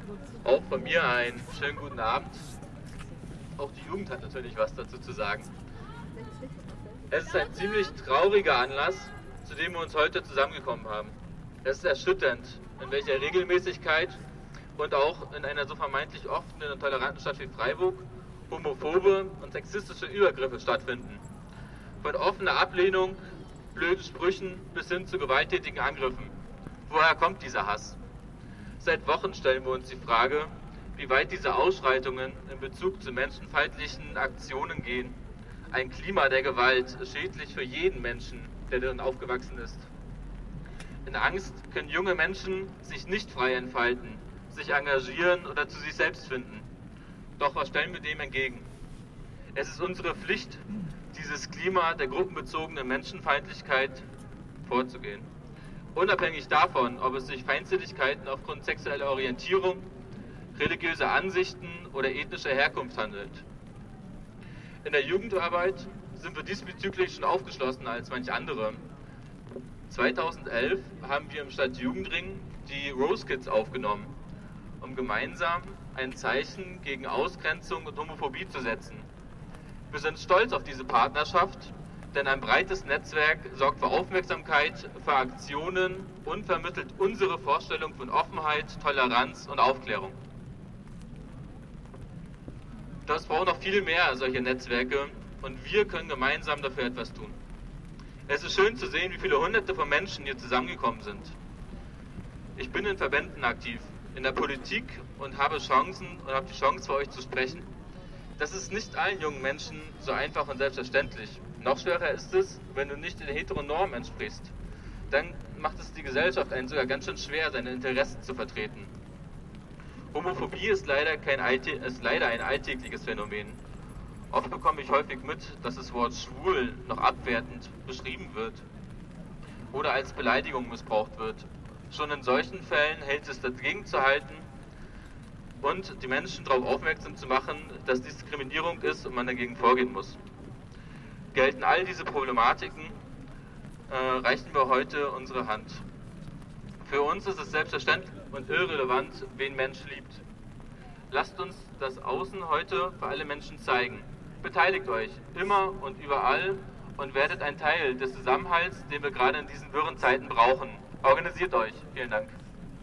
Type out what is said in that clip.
Auch von mir einen schönen guten Abend. Auch die Jugend hat natürlich was dazu zu sagen. Es ist ein ziemlich trauriger Anlass, zu dem wir uns heute zusammengekommen haben. Es ist erschütternd, in welcher Regelmäßigkeit und auch in einer so vermeintlich offenen und toleranten Stadt wie Freiburg homophobe und sexistische Übergriffe stattfinden. Von offener Ablehnung, blöden Sprüchen bis hin zu gewalttätigen Angriffen. Woher kommt dieser Hass? Seit Wochen stellen wir uns die Frage, wie weit diese Ausschreitungen in Bezug zu menschenfeindlichen Aktionen gehen. Ein Klima der Gewalt ist schädlich für jeden Menschen, der darin aufgewachsen ist. In Angst können junge Menschen sich nicht frei entfalten, sich engagieren oder zu sich selbst finden. Doch was stellen wir dem entgegen? Es ist unsere Pflicht, dieses Klima der gruppenbezogenen Menschenfeindlichkeit vorzugehen. Unabhängig davon, ob es sich Feindseligkeiten aufgrund sexueller Orientierung, religiöser Ansichten oder ethnischer Herkunft handelt. In der Jugendarbeit sind wir diesbezüglich schon aufgeschlossener als manch andere. 2011 haben wir im Stadtjugendring die Rose Kids aufgenommen, um gemeinsam ein Zeichen gegen Ausgrenzung und Homophobie zu setzen. Wir sind stolz auf diese Partnerschaft, denn ein breites Netzwerk sorgt für Aufmerksamkeit, für Aktionen und vermittelt unsere Vorstellung von Offenheit, Toleranz und Aufklärung. Das braucht noch viel mehr solche Netzwerke und wir können gemeinsam dafür etwas tun. Es ist schön zu sehen, wie viele Hunderte von Menschen hier zusammengekommen sind. Ich bin in Verbänden aktiv, in der Politik und habe die Chance für euch zu sprechen. Das ist nicht allen jungen Menschen so einfach und selbstverständlich. Noch schwerer ist es, wenn du nicht den Heteronormen entsprichst. Dann macht es die Gesellschaft einen sogar ganz schön schwer, seine Interessen zu vertreten. Homophobie ist leider ein alltägliches Phänomen. Oft bekomme ich häufig mit, dass das Wort schwul noch abwertend beschrieben wird oder als Beleidigung missbraucht wird. Schon in solchen Fällen hält es dagegen zu halten und die Menschen darauf aufmerksam zu machen, dass Diskriminierung ist und man dagegen vorgehen muss. Gelten all diese Problematiken, reichen wir heute unsere Hand. Für uns ist es selbstverständlich und irrelevant, wen Mensch liebt. Lasst uns das Außen heute für alle Menschen zeigen. Beteiligt euch immer und überall und werdet ein Teil des Zusammenhalts, den wir gerade in diesen wirren Zeiten brauchen. Organisiert euch. Vielen Dank.